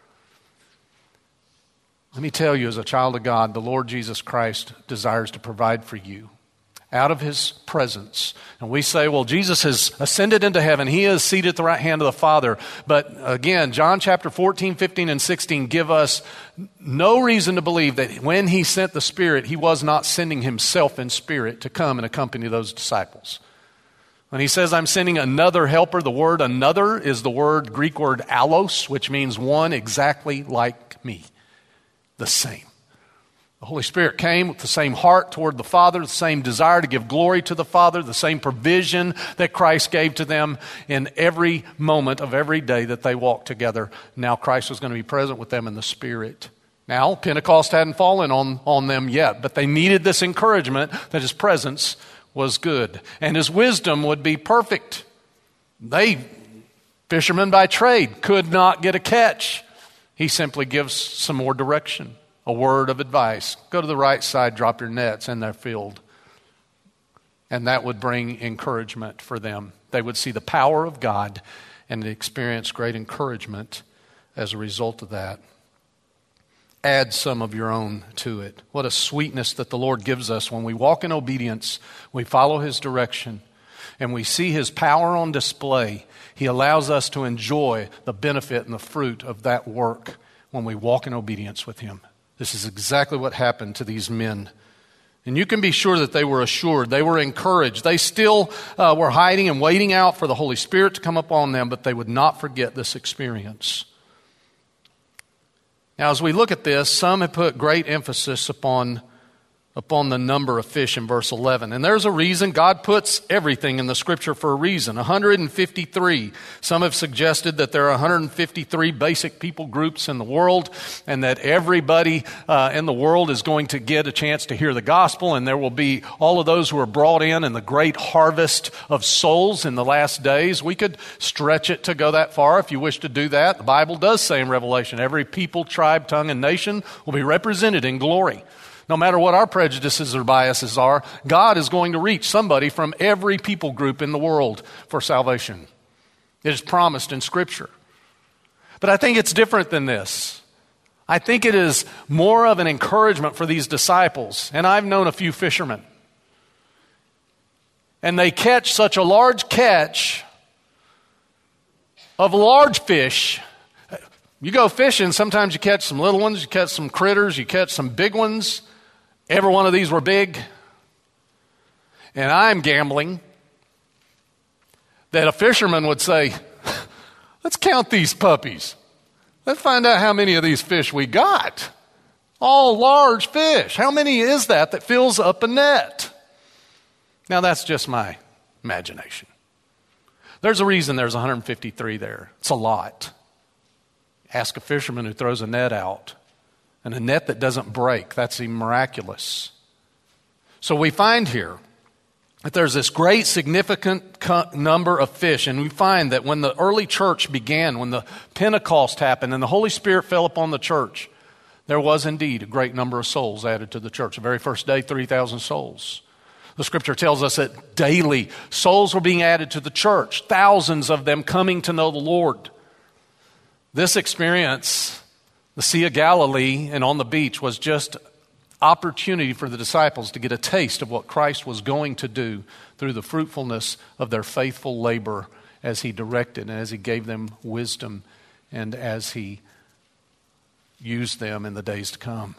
Let me tell you, as a child of God, the Lord Jesus Christ desires to provide for you out of his presence. And we say, well, Jesus has ascended into heaven. He is seated at the right hand of the Father. But again, John chapter 14, 15, and 16 give us no reason to believe that when he sent the Spirit, he was not sending himself in spirit to come and accompany those disciples. When he says, I'm sending another helper, the word another is the Greek word allos, which means one exactly like me. The same. The Holy Spirit came with the same heart toward the Father, the same desire to give glory to the Father, the same provision that Christ gave to them in every moment of every day that they walked together. Now Christ was going to be present with them in the Spirit. Now, Pentecost hadn't fallen on them yet, but they needed this encouragement that his presence was good and his wisdom would be perfect. They, fishermen by trade, could not get a catch. He simply gives some more direction, a word of advice. Go to the right side, drop your nets, and they're filled. And that would bring encouragement for them. They would see the power of God and experience great encouragement as a result of that. Add some of your own to it. What a sweetness that the Lord gives us when we walk in obedience, we follow his direction, and we see his power on display. He allows us to enjoy the benefit and the fruit of that work when we walk in obedience with him. This is exactly what happened to these men. And you can be sure that they were assured. They were encouraged. They still were hiding and waiting out for the Holy Spirit to come upon them, but they would not forget this experience. Now, as we look at this, some have put great emphasis upon upon the number of fish in verse 11. And there's a reason. God puts everything in the Scripture for a reason. 153. Some have suggested that there are 153 basic people groups in the world, and that everybody in the world is going to get a chance to hear the gospel, and there will be all of those who are brought in the great harvest of souls in the last days. We could stretch it to go that far if you wish to do that. The Bible does say in Revelation, every people, tribe, tongue, and nation will be represented in glory. No matter what our prejudices or biases are, God is going to reach somebody from every people group in the world for salvation. It is promised in Scripture. But I think it's different than this. I think it is more of an encouragement for these disciples. And I've known a few fishermen. And they catch such a large catch of large fish. You go fishing, sometimes you catch some little ones, you catch some critters, you catch some big ones. Every one of these were big. And I'm gambling that a fisherman would say, let's count these puppies. Let's find out how many of these fish we got. All large fish. How many is that fills up a net? Now that's just my imagination. There's a reason there's 153 there. It's a lot. Ask a fisherman who throws a net out. And a net that doesn't break, that's even miraculous. So we find here that there's this great significant number of fish. And we find that when the early church began, when the Pentecost happened and the Holy Spirit fell upon the church, there was indeed a great number of souls added to the church. The very first day, 3,000 souls. The Scripture tells us that daily souls were being added to the church, thousands of them coming to know the Lord. This experience, the Sea of Galilee and on the beach, was just opportunity for the disciples to get a taste of what Christ was going to do through the fruitfulness of their faithful labor as He directed and as He gave them wisdom and as He used them in the days to come.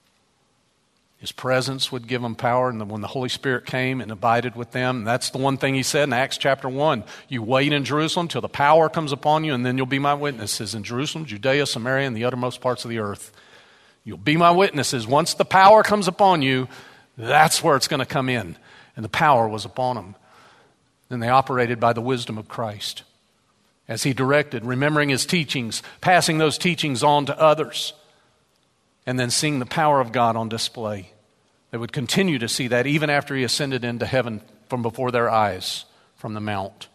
His presence would give them power, and when the Holy Spirit came and abided with them, that's the one thing He said in Acts chapter 1. You wait in Jerusalem till the power comes upon you, and then you'll be my witnesses in Jerusalem, Judea, Samaria, and the uttermost parts of the earth. You'll be my witnesses. Once the power comes upon you, that's where it's going to come in. And the power was upon them. And they operated by the wisdom of Christ as He directed, remembering His teachings, passing those teachings on to others, and then seeing the power of God on display. They would continue to see that even after He ascended into heaven from before their eyes from the mount.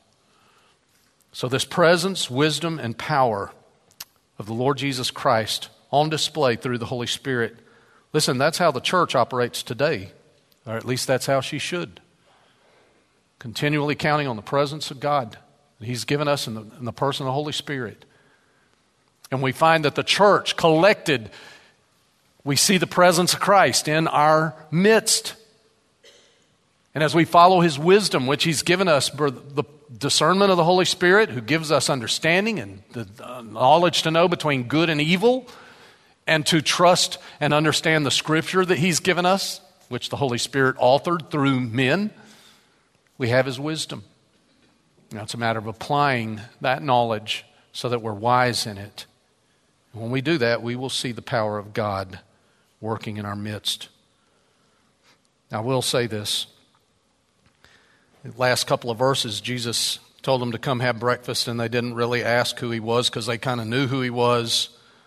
So this presence, wisdom, and power of the Lord Jesus Christ on display through the Holy Spirit. Listen, that's how the church operates today, or at least that's how she should. Continually counting on the presence of God that He's given us in the person of the Holy Spirit. And we find that the church collected, we see the presence of Christ in our midst. And as we follow His wisdom, which He's given us, the discernment of the Holy Spirit, who gives us understanding and the knowledge to know between good and evil, and to trust and understand the Scripture that He's given us, which the Holy Spirit authored through men, we have His wisdom. Now it's a matter of applying that knowledge so that we're wise in it. And when we do that, we will see the power of God working in our midst. Now, I will say this. The last couple of verses, Jesus told them to come have breakfast, and they didn't really ask who He was because they kind of knew who He was.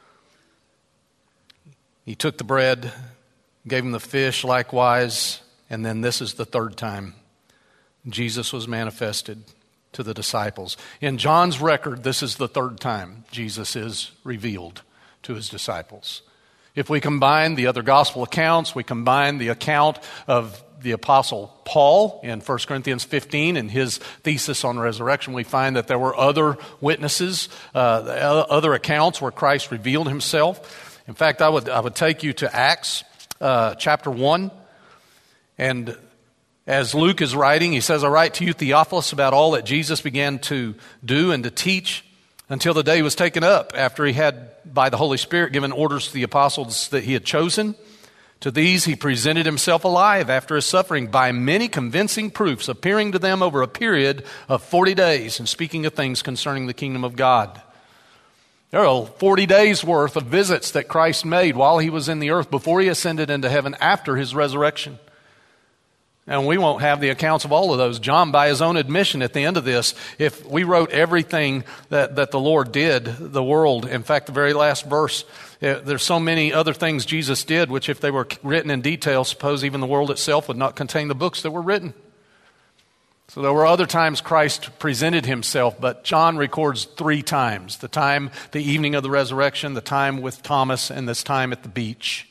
He took the bread, gave them the fish likewise, and then this is the third time Jesus was manifested to the disciples. In John's record, this is the third time Jesus is revealed to His disciples. If we combine the other gospel accounts, we combine the account of the Apostle Paul in 1 Corinthians 15 and his thesis on resurrection, we find that there were other witnesses, other accounts where Christ revealed Himself. In fact, I would take you to Acts chapter 1. And as Luke is writing, he says, I write to you, Theophilus, about all that Jesus began to do and to teach until the day He was taken up, after He had, by the Holy Spirit, given orders to the apostles that He had chosen. To these He presented Himself alive after His suffering by many convincing proofs, appearing to them over a period of 40 days and speaking of things concerning the kingdom of God. There are 40 days worth of visits that Christ made while he was in the earth before he ascended into heaven after his resurrection. And we won't have the accounts of all of those. John, by his own admission at the end of this, if we wrote everything that the Lord did, the world, in fact, the very last verse, there's so many other things Jesus did, which if they were written in detail, suppose even the world itself would not contain the books that were written. So there were other times Christ presented himself, but John records 3 times. The evening of the resurrection, the time with Thomas, and this time at the beach.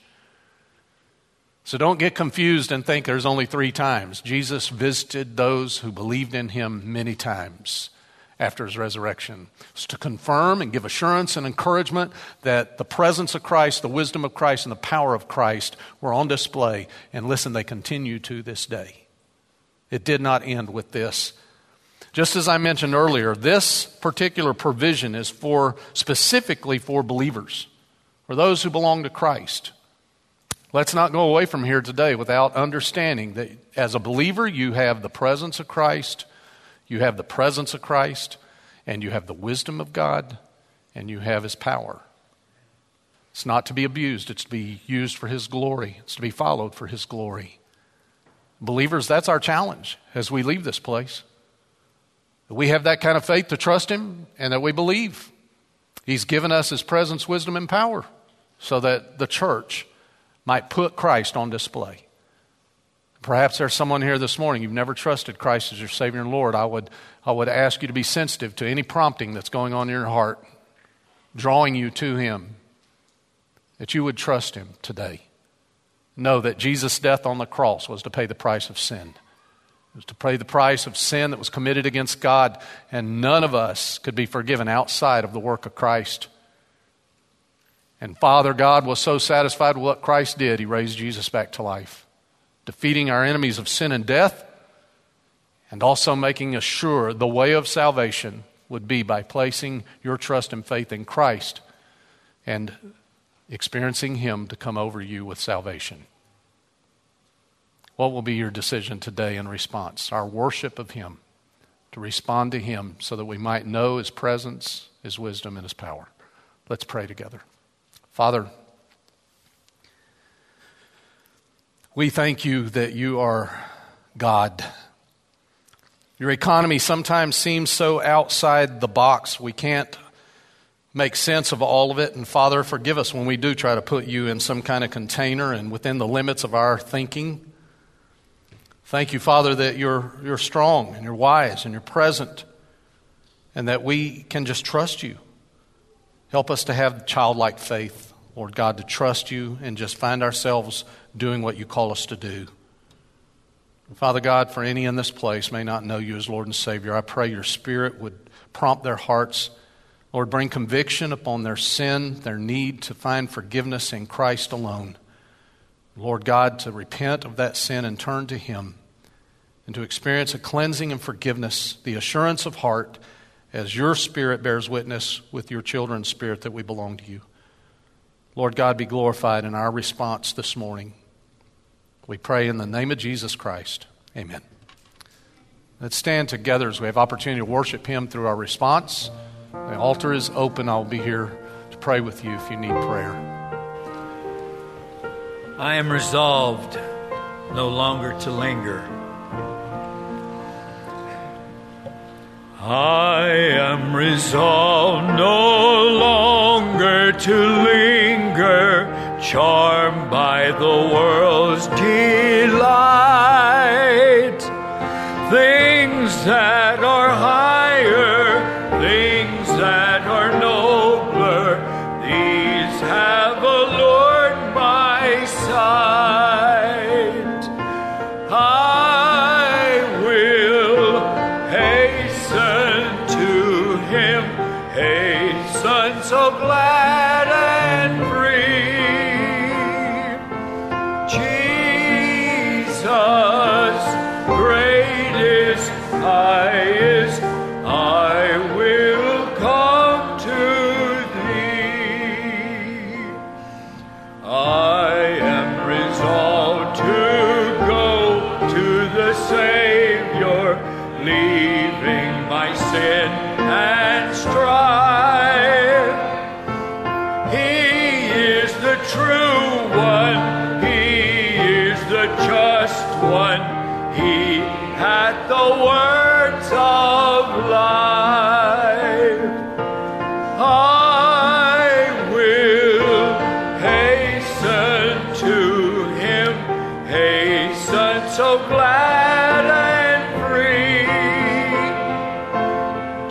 So don't get confused and think there's only 3 times. Jesus visited those who believed in him many times after his resurrection. It's to confirm and give assurance and encouragement that the presence of Christ, the wisdom of Christ, and the power of Christ were on display. And listen, they continue to this day. It did not end with this. Just as I mentioned earlier, this particular provision is specifically for believers, for those who belong to Christ. Let's not go away from here today without understanding that as a believer, you have the presence of Christ, you have the presence of Christ, and you have the wisdom of God, and you have his power. It's not to be abused. It's to be used for his glory. It's to be followed for his glory. Believers, that's our challenge as we leave this place. We have that kind of faith to trust him and that we believe. He's given us his presence, wisdom, and power so that the church might put Christ on display. Perhaps there's someone here this morning, you've never trusted Christ as your Savior and Lord. I would ask you to be sensitive to any prompting that's going on in your heart, drawing you to him, that you would trust him today. Know that Jesus' death on the cross was to pay the price of sin. It was to pay the price of sin that was committed against God, and none of us could be forgiven outside of the work of Christ. And Father God was so satisfied with what Christ did, he raised Jesus back to life, defeating our enemies of sin and death, and also making us sure the way of salvation would be by placing your trust and faith in Christ and experiencing him to come over you with salvation. What will be your decision today in response? Our worship of him, to respond to him so that we might know his presence, his wisdom, and his power. Let's pray together. Father, we thank you that you are God. Your economy sometimes seems so outside the box we can't make sense of all of it. And Father, forgive us when we do try to put you in some kind of container and within the limits of our thinking. Thank you, Father, that you're strong and you're wise and you're present and that we can just trust you. Help us to have childlike faith, Lord God, to trust you and just find ourselves doing what you call us to do. And Father God, for any in this place may not know you as Lord and Savior, I pray your Spirit would prompt their hearts. Lord, bring conviction upon their sin, their need to find forgiveness in Christ alone. Lord God, to repent of that sin and turn to him and to experience a cleansing and forgiveness, the assurance of heart as your Spirit bears witness with your children's spirit that we belong to you. Lord God, be glorified in our response this morning. We pray in the name of Jesus Christ. Amen. Let's stand together as we have opportunity to worship him through our response. The altar is open. I'll be here to pray with you if you need prayer. I am resolved no longer to linger. I am resolved no longer to linger, charmed by the world's delight. Things that are higher, things that are nobler, these have allured my sight. I will hasten to him, hasten so glad and free. Jesus, greatest, highest, I will come to thee. I am resolved to go to the Savior, leaving my sin and strife.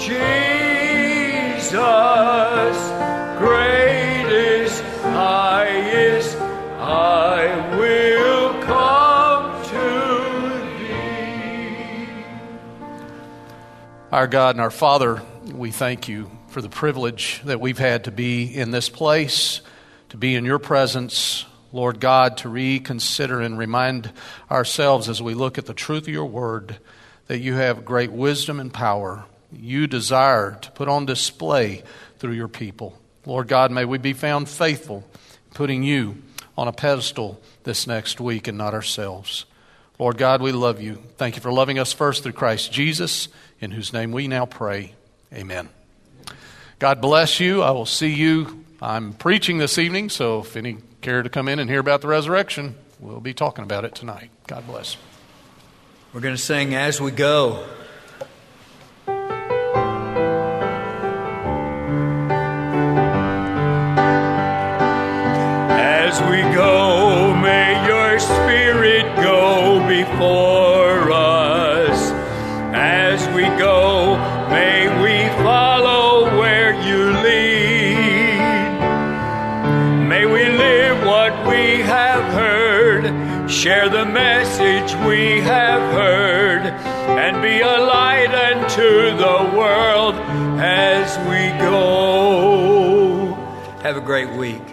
Jesus, greatest, highest, I will come to thee. Our God and our Father, we thank you for the privilege that we've had to be in this place, to be in your presence, Lord God, to reconsider and remind ourselves as we look at the truth of your word that you have great wisdom and power. You desire to put on display through your people. Lord God, may we be found faithful, putting you on a pedestal this next week and not ourselves. Lord God, we love you. Thank you for loving us first through Christ Jesus, in whose name we now pray. Amen. God bless you. I will see you. I'm preaching this evening, so if any care to come in and hear about the resurrection, we'll be talking about it tonight. God bless. We're going to sing As We Go. As we go, may your Spirit go before us. As we go, may we follow where you lead. May we live what we have heard, share the message we have heard, and be a light unto the world as we go. Have a great week.